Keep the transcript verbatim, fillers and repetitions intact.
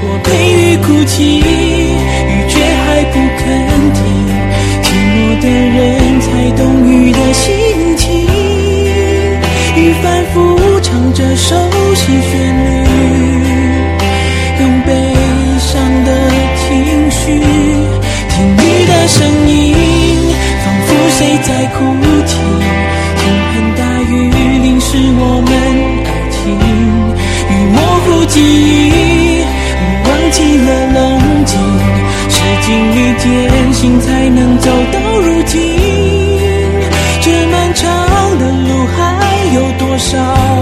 我陪雨哭泣，雨却还不肯停，寂寞的人才懂雨的心情。雨反复唱着熟悉旋律，用悲伤的情绪，听雨的声音，仿佛谁在哭泣。倾盆大雨淋湿我们爱情，雨模糊记忆，我忘记了冷静，是经历艰辛才能走到如今。这漫长的路还有多少